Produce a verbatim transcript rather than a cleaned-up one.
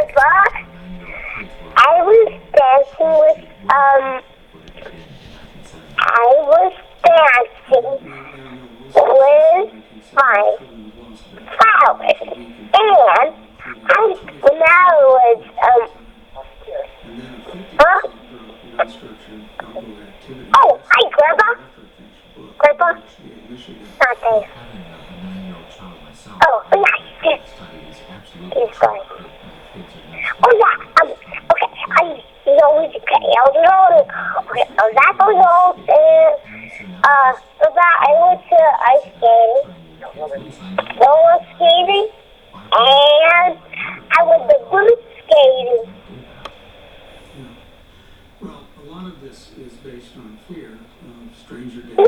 Grandpa, I was dancing with, um, I was dancing with my flowers. And I, when I was, um, huh? Oh, hi, Grandpa. Grandpa? Not there. Oh, yeah. He's going. Oh, yeah. Um, okay. I, you know, we okay. I was on. Okay. I was at the road and, uh, so that I went to ice skating, roller skating, and I went to boot skating. Well, a lot of this is based on fear of stranger danger.